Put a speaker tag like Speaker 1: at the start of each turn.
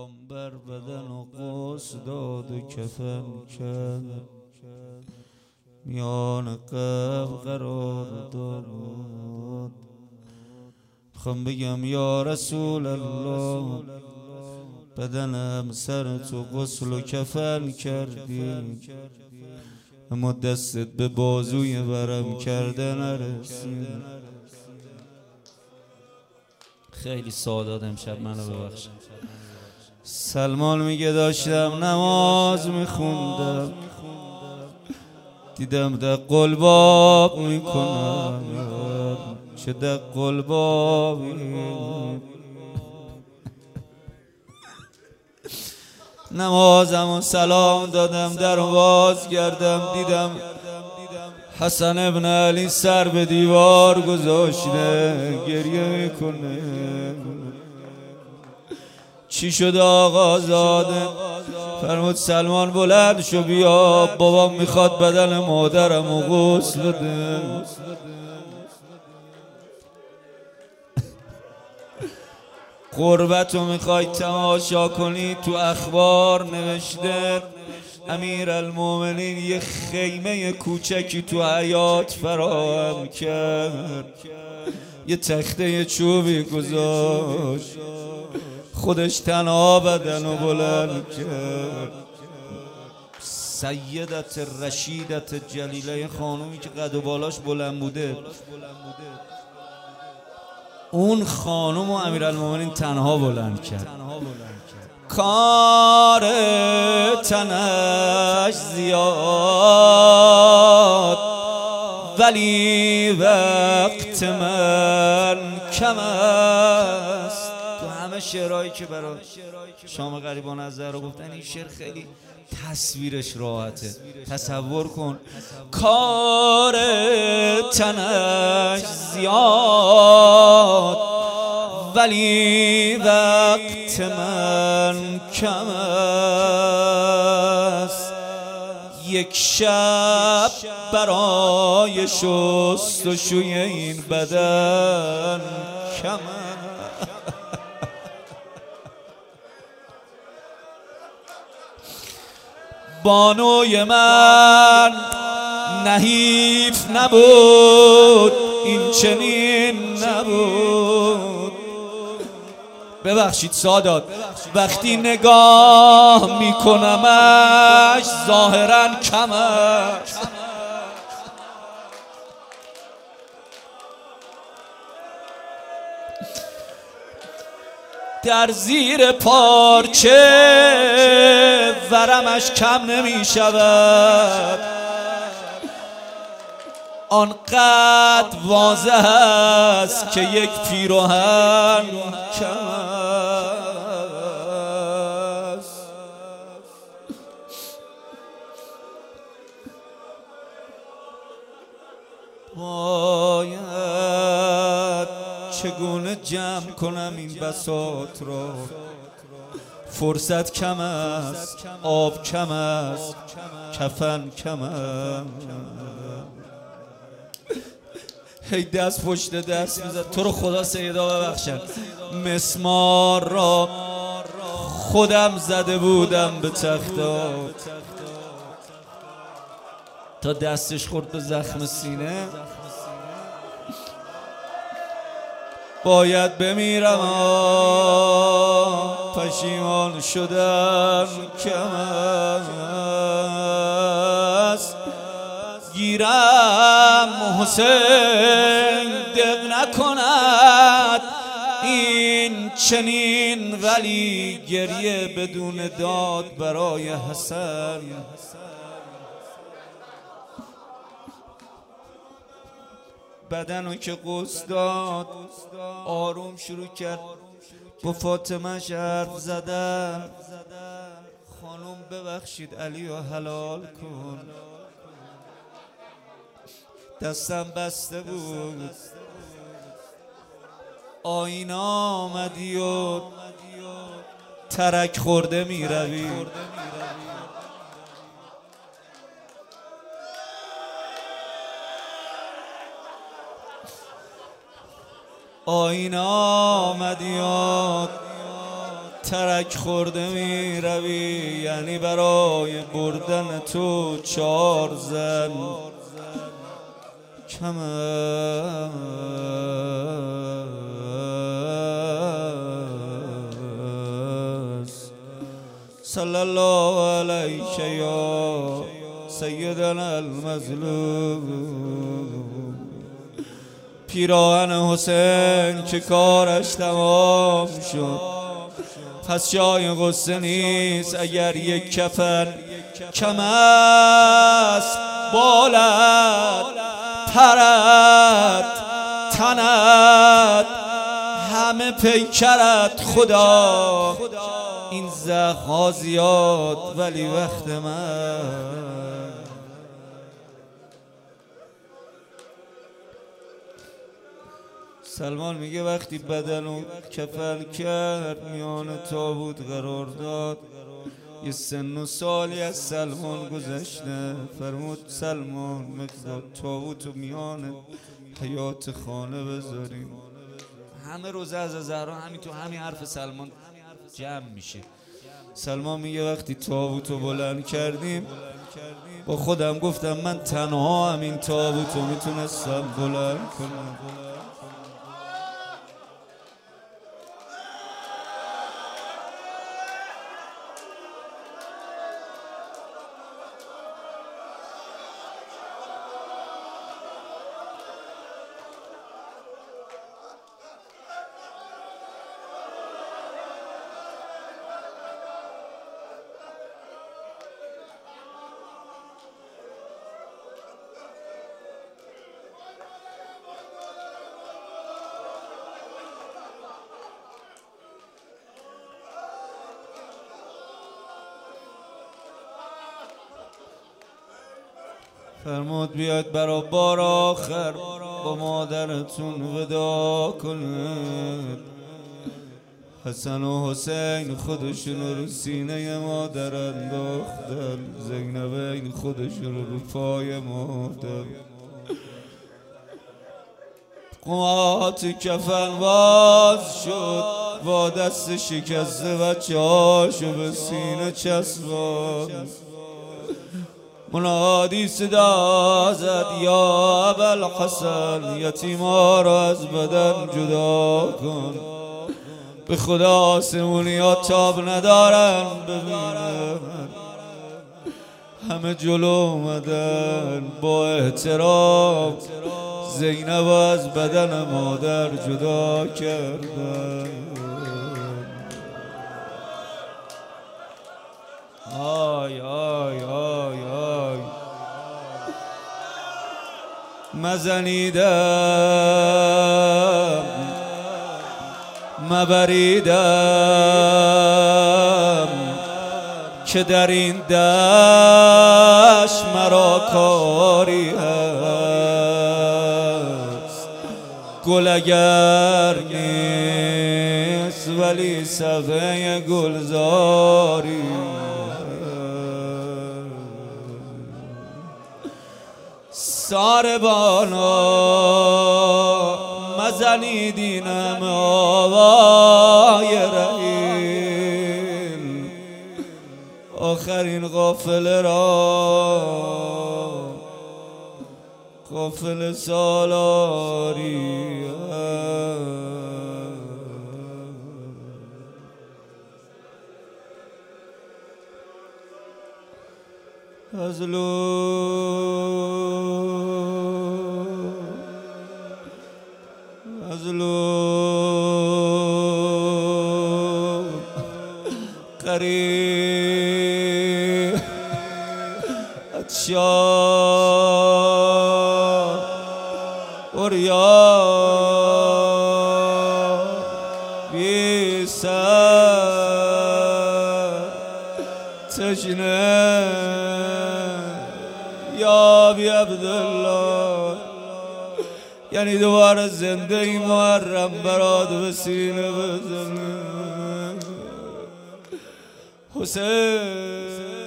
Speaker 1: نام بر بدن و قوس داد و کفن کرد، میان قبر قرار داد. میخوام بگم یا رسول الله، بدنم سر تو غسل و کفن کردی، اما دستت به بازوی برم کرده نرسید. خیلی سادات امشب منو ببخش. سلمان میگه داشتم نماز میخوندم، دیدم دق الباب میکنم. چه دق البابی، نمازم و سلام دادم، در باز کردم، دیدم حسن ابن علی سر به دیوار گذاشته گریه میکنه. چی شد آقا زاده؟ فرمود سلمان بلند شو بیا، بابام میخواد بدن مادرم و غسل بده. قربتو میخوای تماشا کنی؟ تو اخبار نوشته امیرالمومنین یه خیمه کوچکی تو حیاط فراهم کرد، یه تخته چوبی گذاشت، خودش تنها بدنو بلند کرد. سیدت رشیدت جلیله، خانومی که قد و بالاش بلند بوده، اون خانوم و امیرالمومنین تنها بلند کرد. کار تنش زیاد ولی وقت من کم است. تو همه شعرهایی که برای شام غریبان از زهرا گفتن، این شعر خیلی تصویرش راحته. تصور کن کار تنش زیاد ولی وقت من کم است، یک شب برای شستشوی این بدن کم است. بانوی من نحیف نبود، این چنین نبود. ببخشید سادات، وقتی نگاه میکنمش ظاهرا کم است. در زیر پارچه ورمش کم نمی شود، آنقدر واضح است که یک پیراهن کم است. باید چگونه جمع کنم این بساط را؟ فرصت کم است، آب کم است، کفن کم است. هی دست پشت دست میزد. تو رو خدا سیدا ببخشن، مسمار را خودم زده بودم به تختات، تا دستش خورد به زخم سینه. باید بمیرم، پشیمان شدم کم است. گیرم حسین دق نکند این چنین، ولی گریه بدون داد برای حسن. بدنو که غسل داد، آروم شروع کرد با فاطمه حرف زدن. خانم ببخشید علیو حلال کن، دستم بسته بود. آینه آمدی و ترک خورده می روی. آینه آمدی و ترک خورده می روی، یعنی برای بردن تو 4 زن کم است. صلی الله علیک یا سیدنا المظلوم. پیراهن حسین که کارش تمام شد، پس جای غصه نیست اگر یک کفن کم است. بالت پرت تنت همه پیکرت خدا، این زخم‌ها زیاد ولی وقت من. سلمان میگه وقتی بدنو کفن کرد میان تابوت قرار داد، یه سن و سالی از سلمان گذشته. فرمود سلمان مقدار تابوتو میان حیات خانه بذاریم. همه روزه از زهرا همین تو همین حرف سلمان جمع میشه. سلمان میگه وقتی تابوتو بلند کردیم با خودم گفتم من تنها همین تابوتو میتونستم بلند کنم. فرمود بیاید برا بار آخر با مادرتون وداع کنید. حسن و حسین خودشون رو سینه مادر انداختن، زینبین خودشون رو پای مادر. قمات کفن باز شد، با دست شکسته بچه هاشو به سینه چسبان. منادی صدا زد یا ابوالحسن، یتیما را از بدن جدا کن. به خدا آسمونیا تاب ندارن ببینن. همه جلو اومدن با احترام زینب از بدن مادر جدا کردن. آی آی آی آی مزنیدم مبریدم که در این دشت مرا کاری هست. گل اگر نیست ولی صفحه گلزاری. ساربانا مزنیدینم آوای رحیل، آخرین قافله را قافله سالاری. مظلوم قریب اتشار وریا بی سر تشنه یا بی عبدالله. یعنی دوباره زنده ای محرم برات به سینه بزنه. حسین